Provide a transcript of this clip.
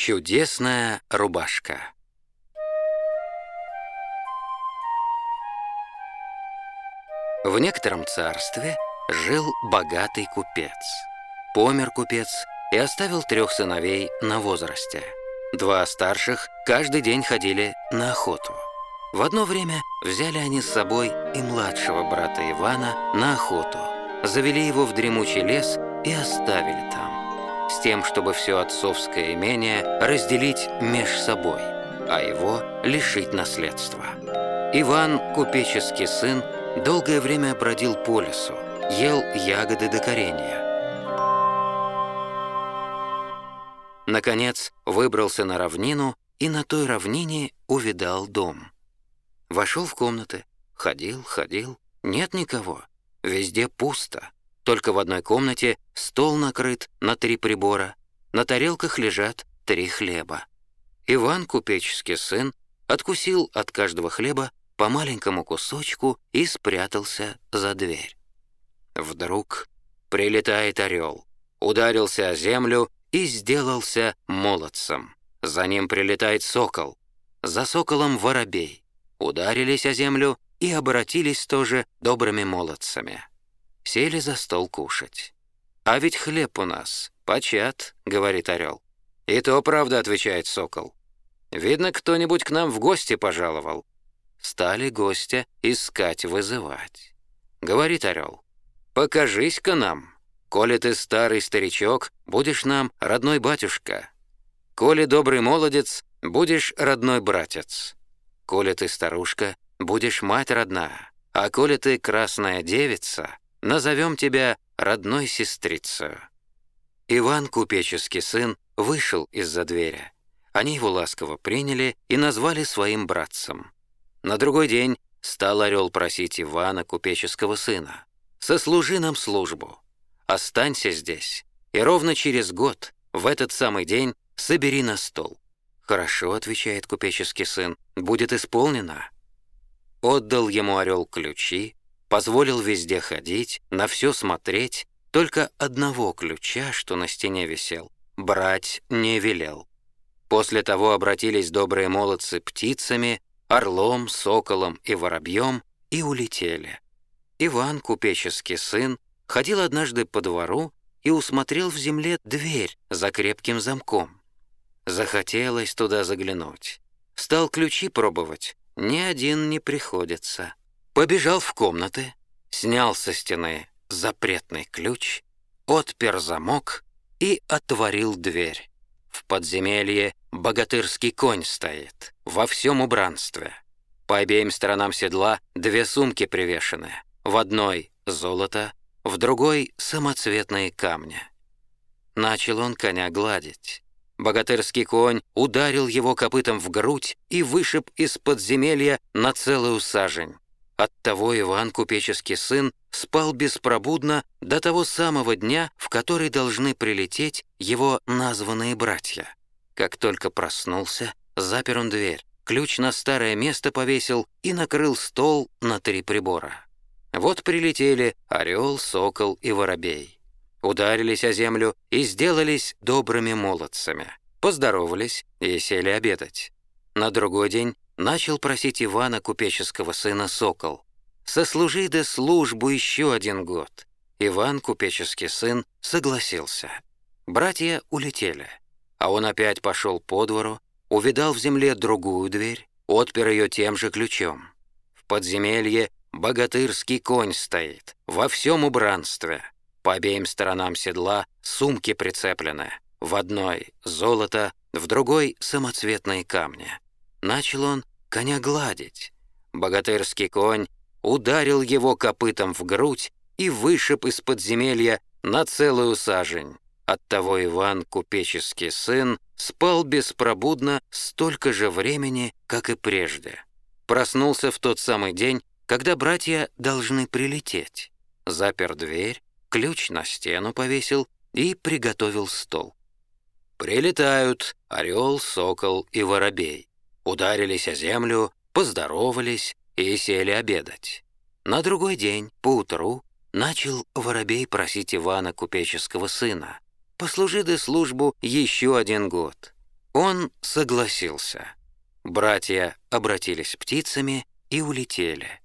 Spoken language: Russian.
Чудесная рубашка. В некотором царстве жил богатый купец. Помер купец и оставил 3 сыновей на возрасте. 2 старших каждый день ходили на охоту. В одно время взяли они с собой и младшего брата Ивана на охоту, завели его в дремучий лес и оставили там, с тем, чтобы все отцовское имение разделить меж собой, а его лишить наследства. Иван, купеческий сын, долгое время бродил по лесу, ел ягоды до коренья. Наконец выбрался на равнину и на той равнине увидал дом. Вошел в комнаты, ходил, нет никого, везде пусто. Только в одной комнате стол накрыт на 3 прибора, на тарелках лежат 3 хлеба. Иван, купеческий сын, откусил от каждого хлеба по маленькому кусочку и спрятался за дверь. Вдруг прилетает орел, ударился о землю и сделался молодцем. За ним прилетает сокол, за соколом воробей. Ударились о землю и обратились тоже добрыми молодцами. Сели за стол кушать. «А ведь хлеб у нас почат», — говорит орел. «И то правда», — отвечает сокол. «Видно, кто-нибудь к нам в гости пожаловал». Стали гостя искать, вызывать. Говорит орел: «Покажись-ка нам. Коли ты старый старичок, будешь нам родной батюшка. Коли добрый молодец, будешь родной братец. Коли ты старушка, будешь мать родная. А коли ты красная девица, назовем тебя родной сестрицей». Иван, купеческий сын, вышел из-за двери. Они его ласково приняли и назвали своим братцем. На другой день стал орел просить Ивана, купеческого сына: «Сослужи нам службу, останься здесь, и ровно через год, в этот самый день, собери на стол». «Хорошо», — отвечает купеческий сын, — «будет исполнено». Отдал ему орел ключи, позволил везде ходить, на все смотреть, только одного ключа, что на стене висел, брать не велел. После того обратились добрые молодцы птицами, орлом, соколом и воробьем и улетели. Иван, купеческий сын, ходил однажды по двору и усмотрел в земле дверь за крепким замком. Захотелось туда заглянуть. Стал ключи пробовать, ни один не приходится. Побежал в комнаты, снял со стены запретный ключ, отпер замок и отворил дверь. В подземелье богатырский конь стоит, во всем убранстве. По обеим сторонам седла 2 сумки привешены. В одной — золото, в другой — самоцветные камни. Начал он коня гладить. Богатырский конь ударил его копытом в грудь и вышиб из подземелья на целую сажень. Оттого Иван, купеческий сын, спал беспробудно до того самого дня, в который должны прилететь его названные братья. Как только проснулся, запер он дверь, ключ на старое место повесил и накрыл стол на 3 прибора. Вот прилетели орел, сокол и воробей. Ударились о землю и сделались добрыми молодцами. Поздоровались и сели обедать. На другой день начал просить Ивана, купеческого сына, сокол: «Сослужи да службу еще 1 год». Иван, купеческий сын, согласился. Братья улетели, а он опять пошел по двору, увидал в земле другую дверь, отпер ее тем же ключом. В подземелье богатырский конь стоит, во всем убранстве. По обеим сторонам седла сумки прицеплены. В одной — золото, в другой — самоцветные камни. Начал он коня гладить. Богатырский конь ударил его копытом в грудь и вышиб из подземелья на целую сажень. Оттого Иван, купеческий сын, спал беспробудно столько же времени, как и прежде. Проснулся в тот самый день, когда братья должны прилететь. Запер дверь, ключ на стену повесил и приготовил стол. Прилетают орел, сокол и воробей. Ударились о землю, поздоровались и сели обедать. На другой день, поутру, начал воробей просить Ивана, купеческого сына: «Послужи ты службу еще 1 год». Он согласился. Братья обратились птицами и улетели.